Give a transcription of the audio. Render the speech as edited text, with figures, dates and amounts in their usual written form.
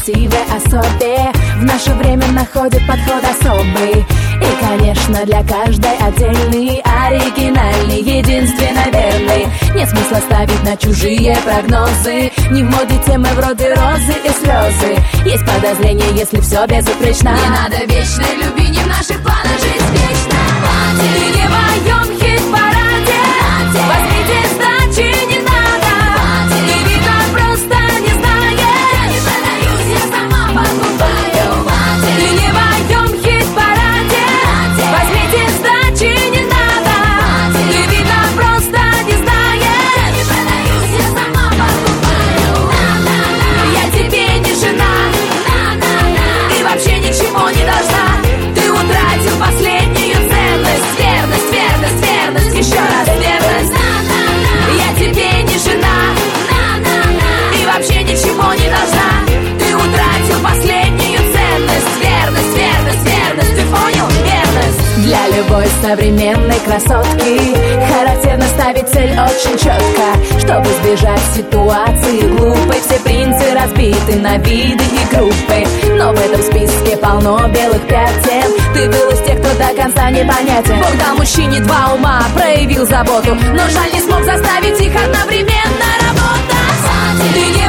красивой особе в наше время находит подход особый. И, конечно, для каждой отдельный, оригинальный, единственно верный. Нет смысла ставить на чужие прогнозы, не в моде темы вроде розы и слезы. Есть подозрение, если все безупречно. Не надо вечной любви, не в наших планах жить вечно. Ты не в моем хит-параде, возьмите сдачи, не надо. Ты, видно, просто не знаешь. Я не продаюсь, я сама покупаю. Ты не в моем хит-параде, возьмите сдачи, не надо. Ты, видно, просто не знаешь. Я не продаюсь, я сама покупаю. Я тебе не жена, ты вообще ничего не должна. Ты утратил последнюю ценность. Верность, верность, верность, еще раз верность. Я тебе не жена, ты вообще ничего не должна. Ты утратил последнюю ценность. Верность, верность, верность, ты понял? Верность. Для любой современной красотки характерно ставить цель очень четко, чтобы избежать ситуации глупой. Все принцы разбиты на виды и группы, но в этом списке полно белых пятен. Ты был из тех, кто до конца непонятен. Бог дал мужчине два ума, проявил заботу, но жаль, не смог заставить их одновременно работать. Ты не